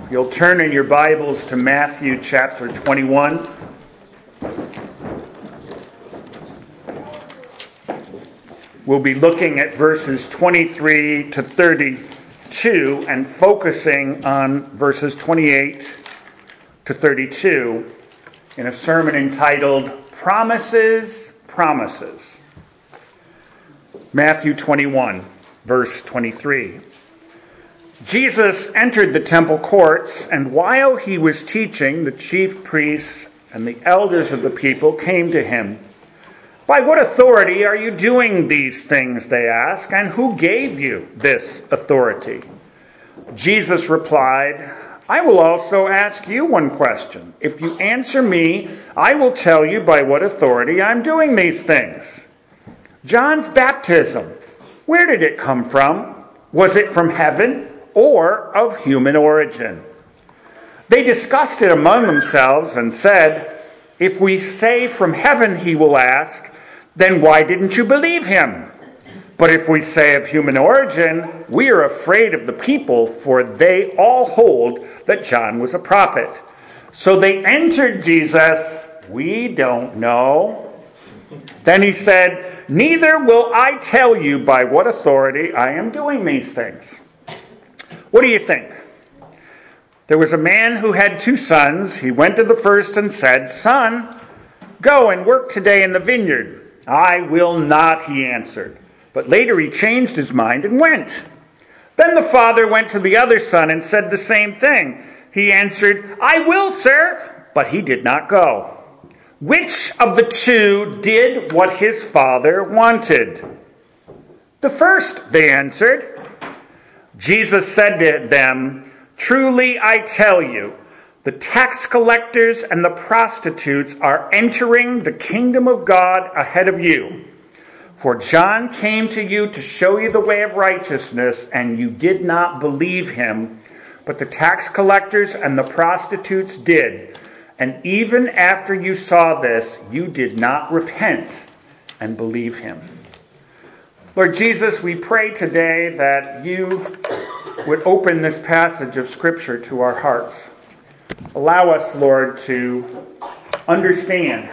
You'll turn in your Bibles to Matthew chapter 21. We'll be looking at verses 23 to 32 and focusing on verses 28 to 32 in a sermon entitled Promises, Promises. Matthew 21, verse 23. Jesus entered the temple courts, and while he was teaching, the chief priests and the elders of the people came to him. "By what authority are you doing these things?" they asked, "and who gave you this authority?" Jesus replied, "I will also ask you one question. If you answer me, I will tell you by what authority I'm doing these things. John's baptism, where did it come from? Was it from heaven or of human origin?" They discussed it among themselves and said, "If we say from heaven," he will ask, "then why didn't you believe him? But if we say of human origin, we are afraid of the people, for they all hold that John was a prophet." So they answered Jesus, "We don't know." Then he said, "Neither will I tell you by what authority I am doing these things." What do you think? There was a man who had 2 sons. He went to the first and said, "Son, go and work today in the vineyard." "I will not," he answered. But later he changed his mind and went. Then the father went to the other son and said the same thing. He answered, "I will, sir," but he did not go. Which of the 2 did what his father wanted? "The first," they answered. Jesus said to them, "Truly I tell you, the tax collectors and the prostitutes are entering the kingdom of God ahead of you. For John came to you to show you the way of righteousness, and you did not believe him, but the tax collectors and the prostitutes did. And even after you saw this, you did not repent and believe him." Lord Jesus, we pray today that you would open this passage of Scripture to our hearts. Allow us, Lord, to understand.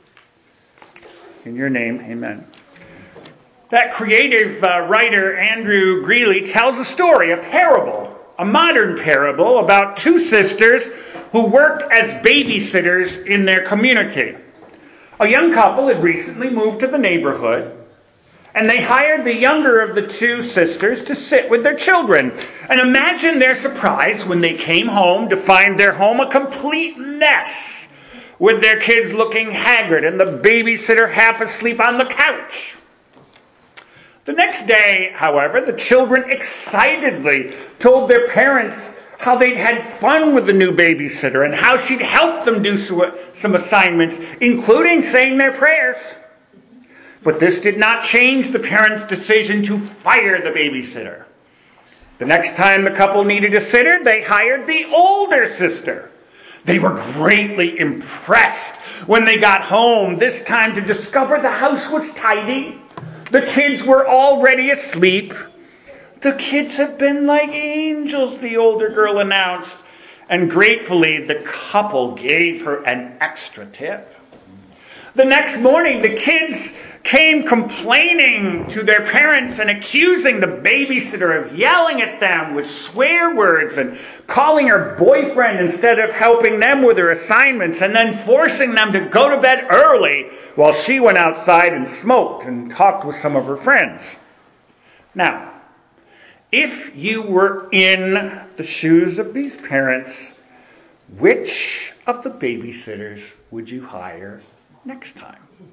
In your name, amen. That creative writer, Andrew Greeley, tells a story, a parable, a modern parable about 2 sisters who worked as babysitters in their community. A young couple had recently moved to the neighborhood, and they hired the younger of the 2 sisters to sit with their children. And imagine their surprise when they came home to find their home a complete mess, with their kids looking haggard and the babysitter half asleep on the couch. The next day, however, the children excitedly told their parents how they'd had fun with the new babysitter and how she'd helped them do some assignments, including saying their prayers. But this did not change the parents' decision to fire the babysitter. The next time the couple needed a sitter, they hired the older sister. They were greatly impressed when they got home, this time to discover the house was tidy. The kids were already asleep. "The kids have been like angels," the older girl announced. And gratefully, the couple gave her an extra tip. The next morning, the kids came complaining to their parents and accusing the babysitter of yelling at them with swear words and calling her boyfriend instead of helping them with their assignments, and then forcing them to go to bed early while she went outside and smoked and talked with some of her friends. Now, if you were in the shoes of these parents, which of the babysitters would you hire next time?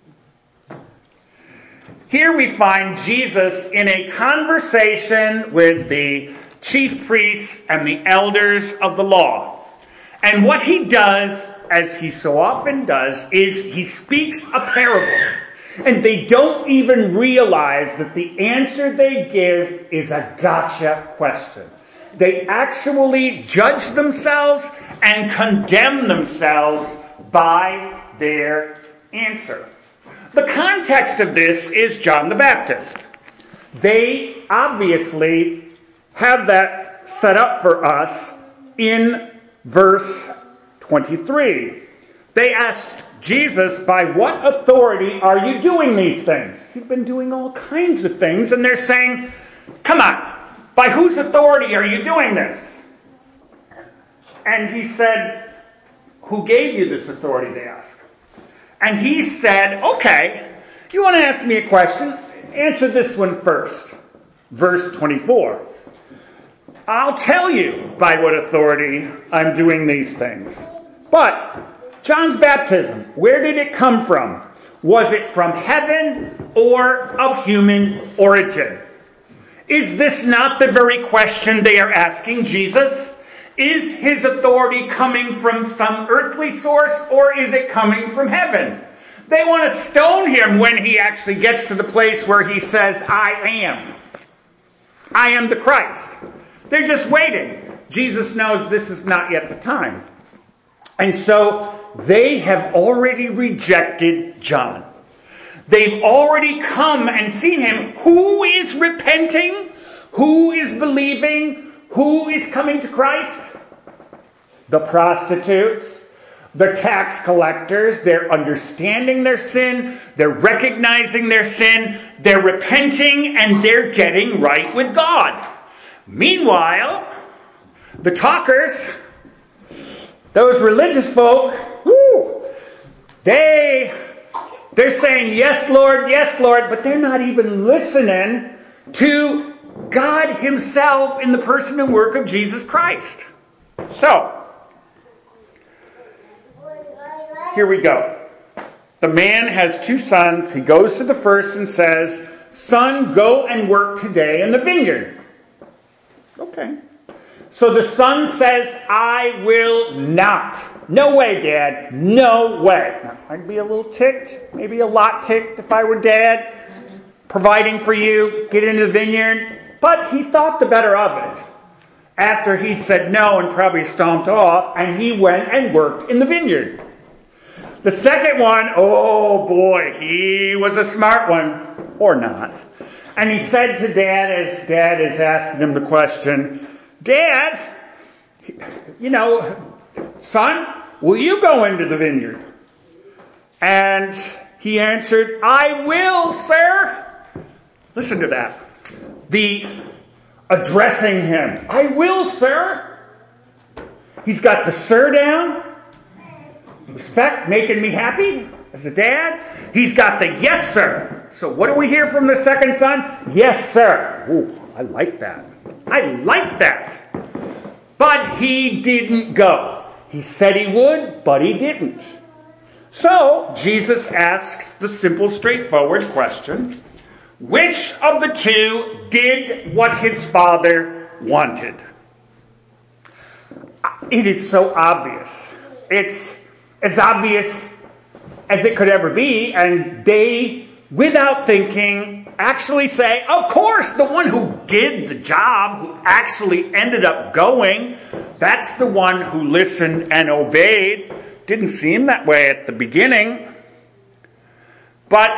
Here we find Jesus in a conversation with the chief priests and the elders of the law. And what he does, as he so often does, is he speaks a parable. And they don't even realize that the answer they give is a gotcha question. They actually judge themselves and condemn themselves by their answer. The context of this is John the Baptist. They obviously have that set up for us in verse 23. They asked Jesus, by what authority are you doing these things? He'd been doing all kinds of things, and they're saying, come on, by whose authority are you doing this? And he said, who gave you this authority, they asked. And he said, okay, you want to ask me a question? Answer this one first. Verse 24. I'll tell you by what authority I'm doing these things. But John's baptism, where did it come from? Was it from heaven or of human origin? Is this not the very question they are asking Jesus? Is his authority coming from some earthly source, or is it coming from heaven? They want to stone him when he actually gets to the place where he says, I am. I am the Christ. They're just waiting. Jesus knows this is not yet the time. And so they have already rejected John. They've already come and seen him. Who is repenting? Who is believing? Who is coming to Christ? The prostitutes, the tax collectors. They're understanding their sin. They're recognizing their sin. They're repenting, and they're getting right with God. Meanwhile, the talkers, those religious folk, they're saying, yes, Lord, but they're not even listening to God himself in the person and work of Jesus Christ. So, here we go. The man has 2 sons. He goes to the first and says, son, go and work today in the vineyard. Okay. So the son says, I will not. No way, Dad. No way. Now, I'd be a little ticked, maybe a lot ticked if I were Dad, providing for you, get into the vineyard. But he thought the better of it after he'd said no and probably stomped off, and he went and worked in the vineyard. The second one, oh boy, he was a smart one, or not. And he said to Dad, as Dad is asking him the question, Dad, son, will you go into the vineyard? And he answered, I will, sir. Listen to that. The addressing him. I will, sir. He's got the sir down. Respect, making me happy as a dad. He's got the yes, sir. So what do we hear from the second son? Yes, sir. Ooh, I like that. I like that. But he didn't go. He said he would, but he didn't. So Jesus asks the simple, straightforward question, which of the 2 did what his father wanted? It is so obvious. It's as obvious as it could ever be, and they, without thinking, actually say, of course, the one who did the job, who actually ended up going, that's the one who listened and obeyed. Didn't seem that way at the beginning. But,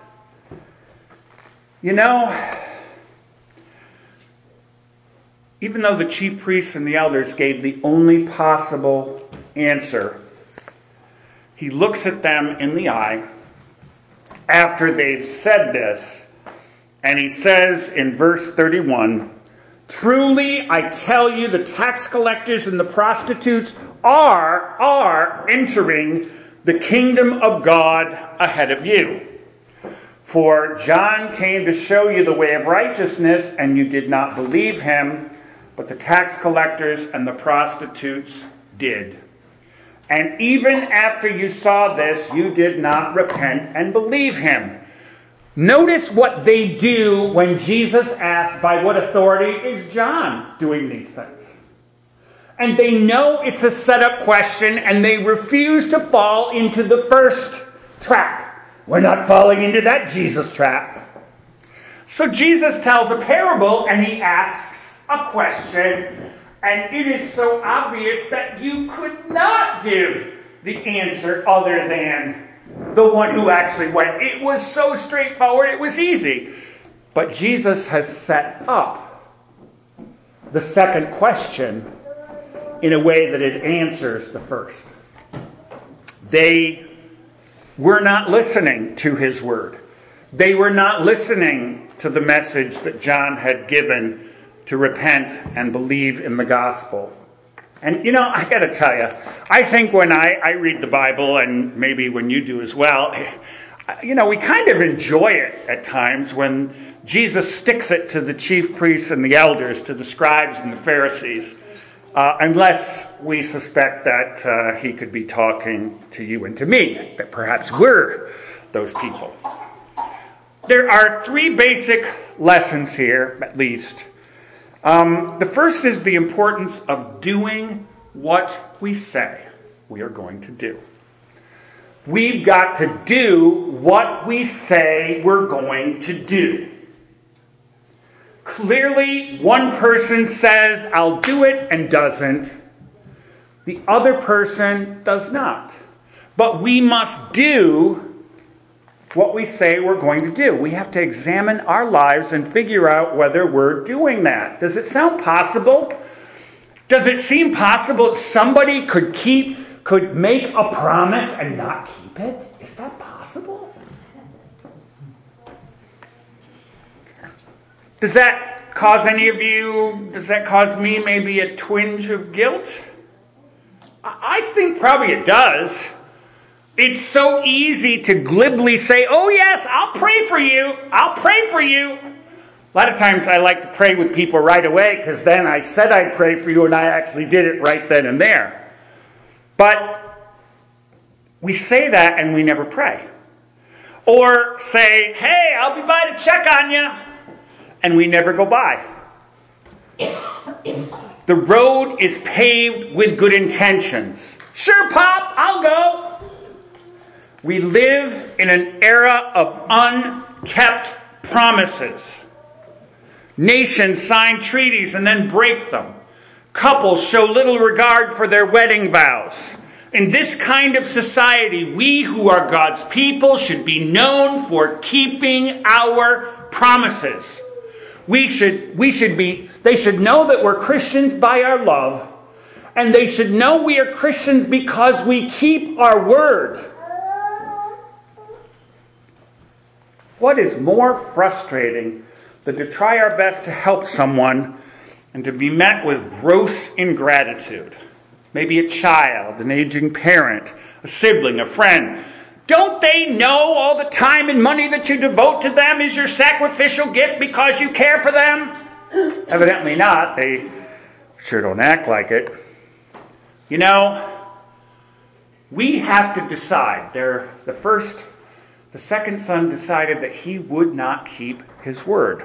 even though the chief priests and the elders gave the only possible answer, he looks at them in the eye after they've said this, and he says in verse 31, truly I tell you, the tax collectors and the prostitutes are entering the kingdom of God ahead of you. For John came to show you the way of righteousness, and you did not believe him, but the tax collectors and the prostitutes did. And even after you saw this, you did not repent and believe him. Notice what they do when Jesus asks, by what authority is John doing these things? And they know it's a set-up question, and they refuse to fall into the first trap. We're not falling into that Jesus trap. So Jesus tells a parable, and he asks a question, and it is so obvious that you could not give the answer other than the one who actually went. It was so straightforward, it was easy. But Jesus has set up the second question in a way that it answers the first. They were not listening to his word. They were not listening to the message that John had given to repent and believe in the gospel. And, I got to tell you, I think when I read the Bible, and maybe when you do as well, we kind of enjoy it at times when Jesus sticks it to the chief priests and the elders, to the scribes and the Pharisees, unless we suspect that he could be talking to you and to me, that perhaps we're those people. There are 3 basic lessons here, at least. The first is the importance of doing what we say we are going to do. We've got to do what we say we're going to do. Clearly, one person says, I'll do it, and doesn't. The other person does not. But we must do what we say we're going to do. We have to examine our lives and figure out whether we're doing that. Does it sound possible? Does it seem possible that somebody could make a promise and not keep it? Is that possible? Does that cause me maybe a twinge of guilt? I think probably it does. It's so easy to glibly say, oh yes, I'll pray for you. I'll pray for you. A lot of times I like to pray with people right away because then I said I'd pray for you and I actually did it right then and there. But we say that and we never pray. Or say, hey, I'll be by to check on you. And we never go by. The road is paved with good intentions. Sure, Pop, I'll go. We live in an era of unkept promises. Nations sign treaties and then break them. Couples show little regard for their wedding vows. In this kind of society, we who are God's people should be known for keeping our promises. They should know that we're Christians by our love, and they should know we are Christians because we keep our word. What is more frustrating than to try our best to help someone and to be met with gross ingratitude? Maybe a child, an aging parent, a sibling, a friend. Don't they know all the time and money that you devote to them is your sacrificial gift because you care for them? Evidently not. They sure don't act like it. We have to decide. The second son decided that he would not keep his word.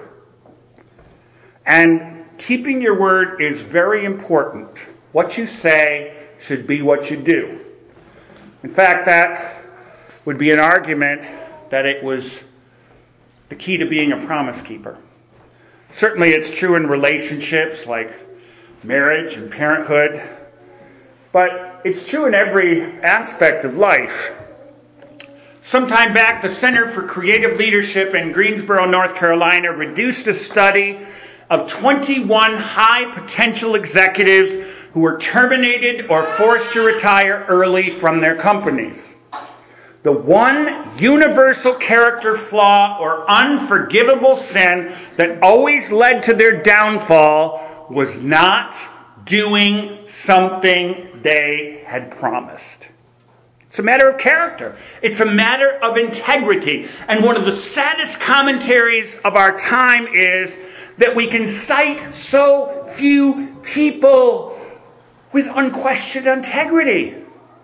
And keeping your word is very important. What you say should be what you do. In fact, that would be an argument that it was the key to being a promise keeper. Certainly it's true in relationships like marriage and parenthood, but it's true in every aspect of life. Sometime back, the Center for Creative Leadership in Greensboro, North Carolina, reduced a study of 21 high-potential executives who were terminated or forced to retire early from their companies. The one universal character flaw or unforgivable sin that always led to their downfall was not doing something they had promised. It's a matter of character. It's a matter of integrity. And one of the saddest commentaries of our time is that we can cite so few people with unquestioned integrity.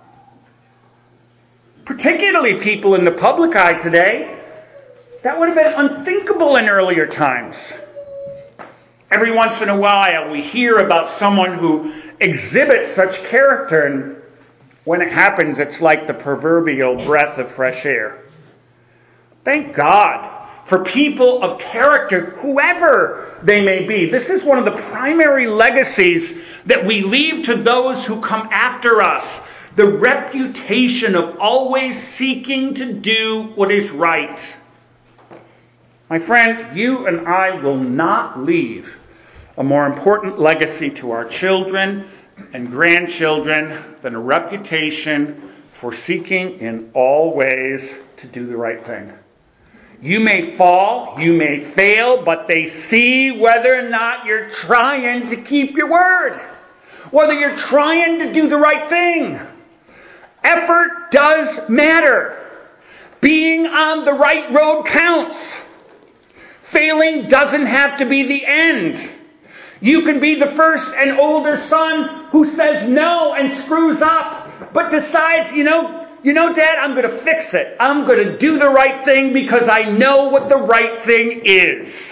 Particularly people in the public eye today. That would have been unthinkable in earlier times. Every once in a while we hear about someone who exhibits such character, and when it happens it's like the proverbial breath of fresh air. Thank God for people of character, whoever they may be. This is one of the primary legacies that we leave to those who come after us. The reputation of always seeking to do what is right. My friend, you and I will not leave a more important legacy to our children and grandchildren than a reputation for seeking in all ways to do the right thing. You may fall, you may fail, but they see whether or not you're trying to keep your word, whether you're trying to do the right thing. Effort does matter. Being on the right road counts. Failing doesn't have to be the end. You can be the first and older son who says no and screws up, but decides, you know, Dad, I'm going to fix it. I'm going to do the right thing because I know what the right thing is.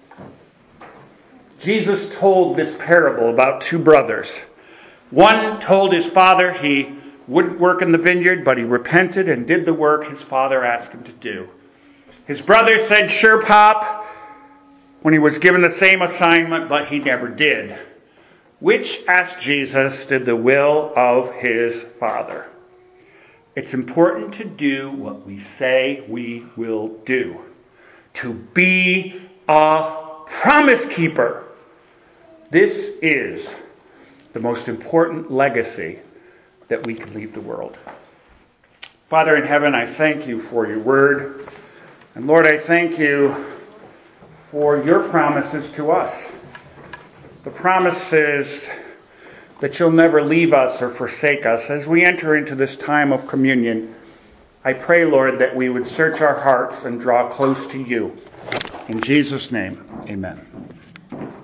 Jesus told this parable about two brothers. One told his father he wouldn't work in the vineyard, but he repented and did the work his father asked him to do. His brother said, "Sure, Pop," when he was given the same assignment, but he never did. Which, asked Jesus, did the will of his Father? It's important to do what we say we will do. To be a promise keeper. This is the most important legacy that we can leave the world. Father in heaven, I thank you for your word. And Lord, I thank you for your promises to us. The promises that you'll never leave us or forsake us. As we enter into this time of communion, I pray, Lord, that we would search our hearts and draw close to you. In Jesus' name, amen.